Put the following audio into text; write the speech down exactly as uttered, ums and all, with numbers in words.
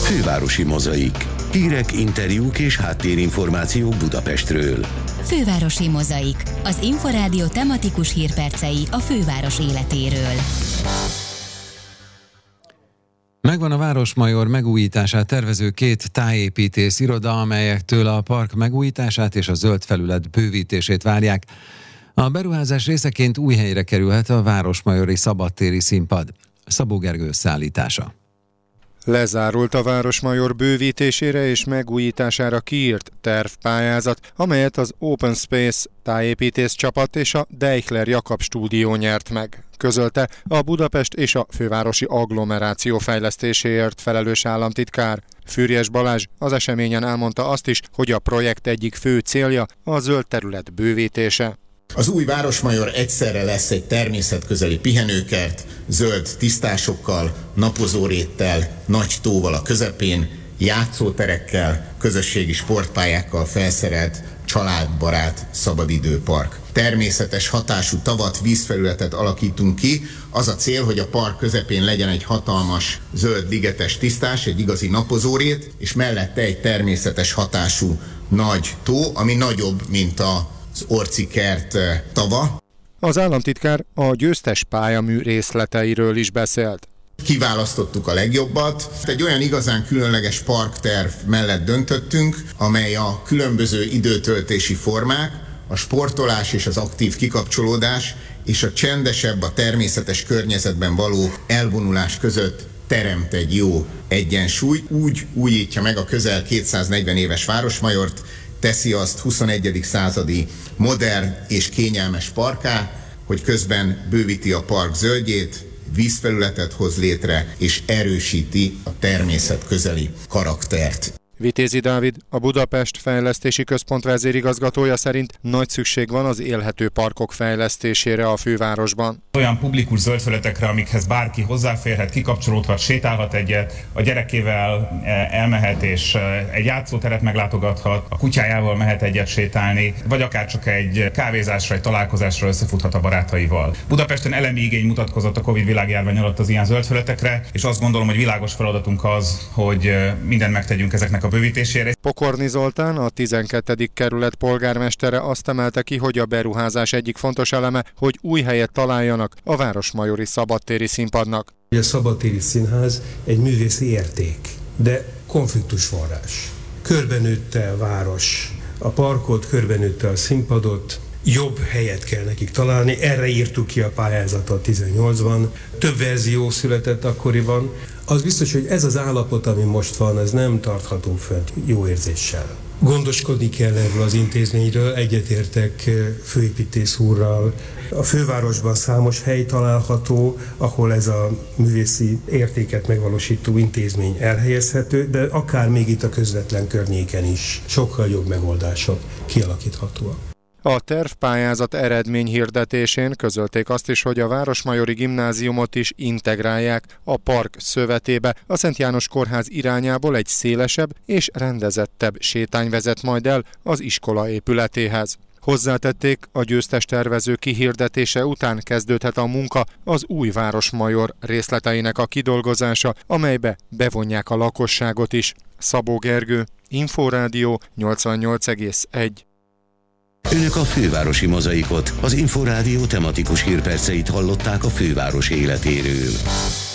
Fővárosi Mozaik. Hírek, interjúk és háttérinformációk Budapestről. Fővárosi Mozaik. Az Inforádió tematikus hírpercei a főváros életéről. Megvan a Városmajor megújítását tervező két tájépítész iroda, amelyektől a park megújítását és a zöld felület bővítését várják. A beruházás részeként új helyre kerülhet a Városmajori szabadtéri színpad. Szabó Gergő összeállítása. Lezárult a Városmajor bővítésére és megújítására kiírt tervpályázat, amelyet az Open Space tájépítész csapat és a Deichler Jakab stúdió nyert meg, közölte a Budapest és a fővárosi agglomeráció fejlesztéséért felelős államtitkár. Füriyes Balázs az eseményen elmondta azt is, hogy a projekt egyik fő célja a zöld terület bővítése. Az új Városmajor egyszerre lesz egy természetközeli pihenőkert, zöld tisztásokkal, napozóréttel, nagy tóval a közepén, játszóterekkel, közösségi sportpályákkal felszerelt, családbarát szabadidőpark. Természetes hatású tavat, vízfelületet alakítunk ki. Az a cél, hogy a park közepén legyen egy hatalmas zöld ligetes tisztás, egy igazi napozórét, és mellette egy természetes hatású nagy tó, ami nagyobb, mint a az Orci kert tava. Az államtitkár a győztes pályamű részleteiről is beszélt. Kiválasztottuk a legjobbat. Egy olyan igazán különleges parkterv mellett döntöttünk, amely a különböző időtöltési formák, a sportolás és az aktív kikapcsolódás és a csendesebb, a természetes környezetben való elvonulás között teremt egy jó egyensúlyt. Úgy újítja meg a közel kétszáznegyven éves Városmajort, teszi azt huszonegyedik századi modern és kényelmes parkká, hogy közben bővíti a park zöldjét, vízfelületet hoz létre és erősíti a természetközeli karaktert. Vitézi Dávid, a Budapest Fejlesztési Központ vezérigazgatója szerint nagy szükség van az élhető parkok fejlesztésére a fővárosban. Olyan publikus zöldfelületekre, amikhez bárki hozzáférhet, kikapcsolódhat, sétálhat egyet, a gyerekével elmehet és egy játszóteret meglátogathat, a kutyájával mehet egyet sétálni, vagy akár csak egy kávézásra, egy találkozásra összefuthat a barátaival. Budapesten elemi igény mutatkozott a Covid világjárvány alatt az ilyen zöldfelületekre, és azt gondolom, hogy világos feladatunk az, hogy mindent megtegyünk ezeknek a bővítésére. Pokorni Zoltán, a tizenkettedik kerület polgármestere azt emelte ki, hogy a beruházás egyik fontos eleme, hogy új helyet találjanak a Városmajori szabadtéri színpadnak. A szabadtéri színház egy művészi érték, de konfliktusforrás. Körbenőtte a város a parkot, körbenőtte a színpadot, jobb helyet kell nekik találni, erre írtuk ki a pályázatot tizennyolcban, több verzió született akkoriban. Az biztos, hogy ez az állapot, ami most van, ez nem tartható fönt jó érzéssel. Gondoskodni kell erről az intézményről, egyetértek főépítész úrral. A fővárosban számos hely található, ahol ez a művészi értéket megvalósító intézmény elhelyezhető, de akár még itt a közvetlen környéken is sokkal jobb megoldások kialakíthatóak. A tervpályázat eredményhirdetésén közölték azt is, hogy a Városmajori Gimnáziumot is integrálják a park szövetébe. A Szent János Kórház irányából egy szélesebb és rendezettebb sétány vezet majd el az iskola épületéhez. Hozzátették, a győztes tervező kihirdetése után kezdődhet a munka az új Városmajor részleteinek a kidolgozása, amelybe bevonják a lakosságot is. Szabó Gergő, Inforádió nyolcvannyolc egész egy. Önök a Fővárosi Mozaikot, az Inforádió tematikus hírperceit hallották a főváros életéről.